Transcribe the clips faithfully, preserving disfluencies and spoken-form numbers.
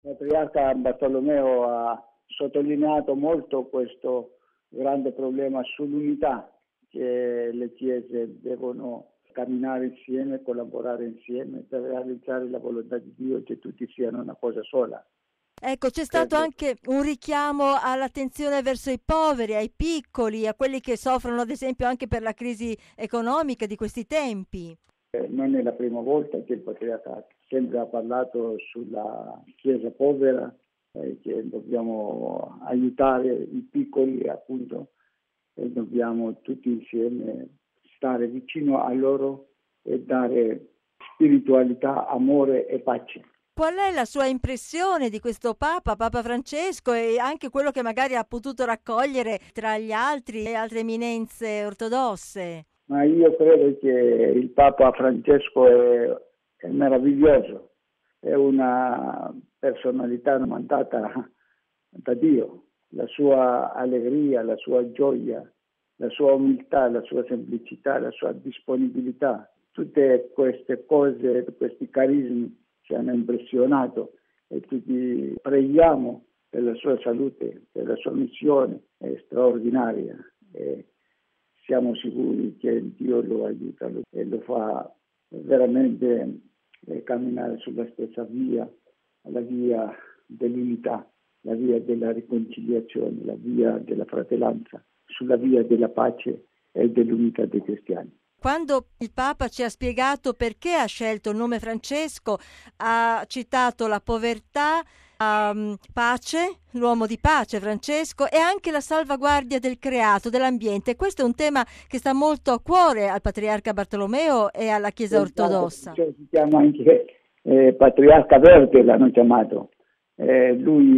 Il patriarca Bartolomeo ha sottolineato molto questo grande problema sull'unità, che le chiese devono camminare insieme, collaborare insieme per realizzare la volontà di Dio, che tutti siano una cosa sola. Ecco, c'è stato Credo. anche un richiamo all'attenzione verso i poveri, ai piccoli, a quelli che soffrono ad esempio anche per la crisi economica di questi tempi. Eh, non è la prima volta che il patriarca sempre ha parlato sulla Chiesa povera, eh, che dobbiamo aiutare i piccoli, appunto, e dobbiamo tutti insieme stare vicino a loro e dare spiritualità, amore e pace. Qual è la sua impressione di questo Papa, Papa Francesco, e anche quello che magari ha potuto raccogliere tra gli altri e altre eminenze ortodosse? Ma io credo che il Papa Francesco è, è meraviglioso, è una personalità mandata da Dio, la sua allegria, la sua gioia, la sua umiltà, la sua semplicità, la sua disponibilità, tutte queste cose, questi carismi ci hanno impressionato e tutti preghiamo per la sua salute, per la sua missione, è straordinaria. E siamo sicuri che Dio lo aiuta e lo fa veramente camminare sulla stessa via, la via dell'unità, la via della riconciliazione, la via della fratellanza, sulla via della pace e dell'unità dei cristiani. Quando il Papa ci ha spiegato perché ha scelto il nome Francesco, ha citato la povertà, um, pace, l'uomo di pace Francesco, e anche la salvaguardia del creato, dell'ambiente. Questo è un tema che sta molto a cuore al patriarca Bartolomeo e alla Chiesa ortodossa. Si chiama anche eh, Patriarca Verde, l'hanno chiamato. Eh,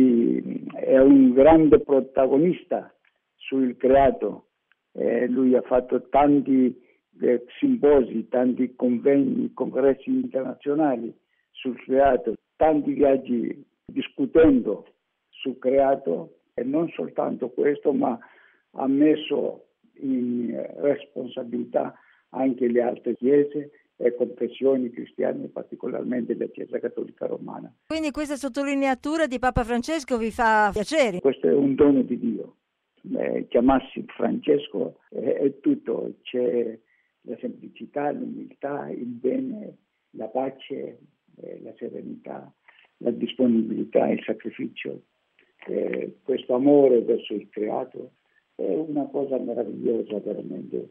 lui è un grande protagonista sul creato. Eh, lui ha fatto tanti eh, simposi, tanti convegni, congressi internazionali sul creato, tanti viaggi discutendo sul creato, e non soltanto questo, ma ha messo in responsabilità anche le altre chiese e confessioni cristiane, particolarmente la Chiesa Cattolica Romana. Quindi questa sottolineatura di Papa Francesco vi fa piacere? Questo è un dono di Dio. Eh, chiamarsi Francesco è, è tutto, c'è la semplicità, l'umiltà, il bene, la pace, eh, la serenità, la disponibilità, il sacrificio. Eh, questo amore verso il creato è una cosa meravigliosa veramente.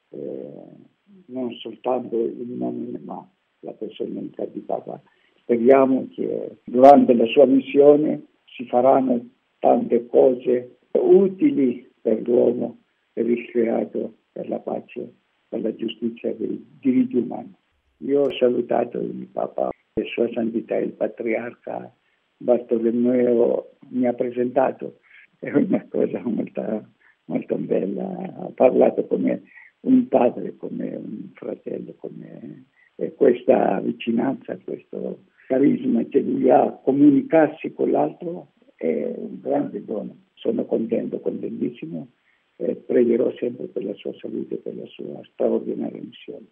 Eh, non soltanto il nome ma la personalità di Papa. Speriamo che durante la sua missione si faranno tante cose utili per l'uomo, per il creato, per la pace, per la giustizia dei diritti umani. Io ho salutato il Papa e Sua Santità il Patriarca Bartolomeo mi ha presentato, è una cosa molto, molto bella, ha parlato come un padre, come un fratello, come e questa vicinanza, questo carisma che lui ha a comunicarsi con l'altro è un grande dono. Sono contento, contentissimo e pregherò sempre per la sua salute e per la sua straordinaria missione.